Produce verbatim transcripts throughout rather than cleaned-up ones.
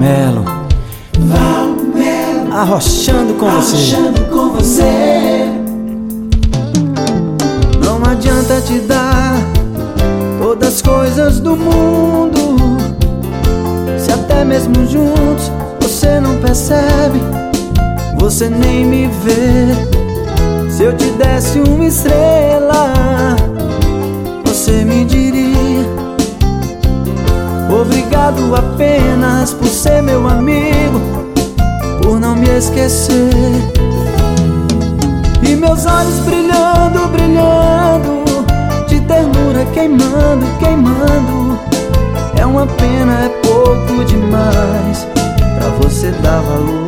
Melo, Valmelo, arrochando com você. arrochando com você. Não adianta te dar todas as coisas do mundo, se até mesmo juntos você não percebe, você nem me vê. Se eu te desse uma estrela, você me diria obrigado apenas por ser meu amigo, por não me esquecer. E meus olhos brilhando, brilhando, de ternura queimando, queimando. É uma pena, é pouco demais pra você dar valor.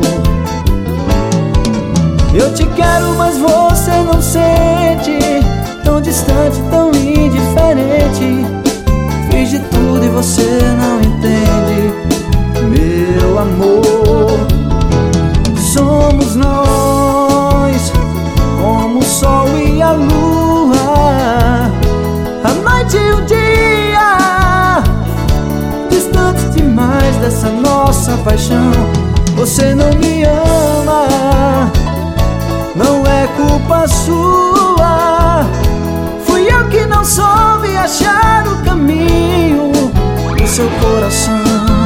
Eu te quero, mas você não sente, tão distante, tão indiferente. Fiz de tudo e você não entende, meu amor. Somos nós, como o sol e a lua, a noite e o dia, distantes demais dessa nossa paixão. Você não me ama, não é culpa sua. Fui eu que não soube achar o caminho do seu coração.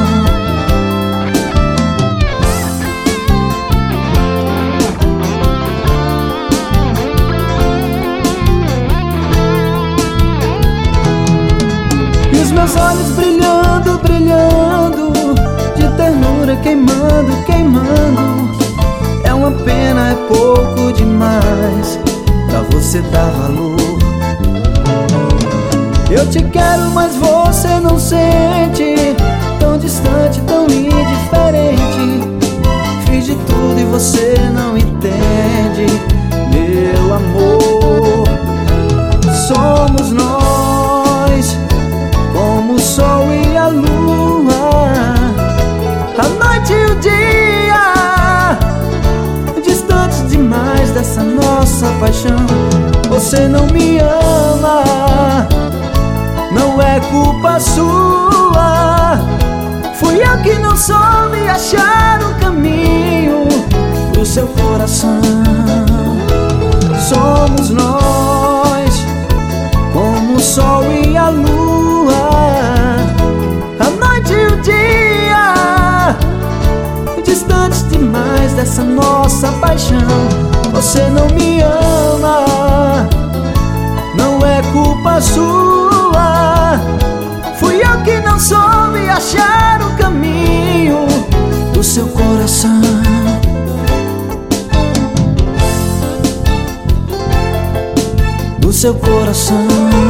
E os meus olhos brilhando, brilhando, de ternura queimando, queimando. É uma pena, é pouco demais pra você dar valor. Eu te quero, mas você não sente, tão distante, tão indiferente. Fiz de tudo e você não entende, meu amor. Somos nós, como o sol e a lua, a noite e o dia, distantes demais dessa nossa paixão. Você não me ama, não é culpa sua. Fui eu que não soube achar o caminho do seu coração. Somos nós, como o sol e a lua, a noite e o dia, distantes demais dessa nossa paixão. Você não me ama, não é culpa sua. Fui eu que não soube achar o caminho do seu coração. Do seu coração.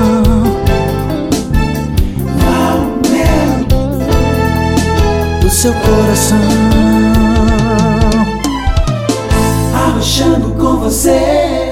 Valmelo, Do seu coração. arrochando com você.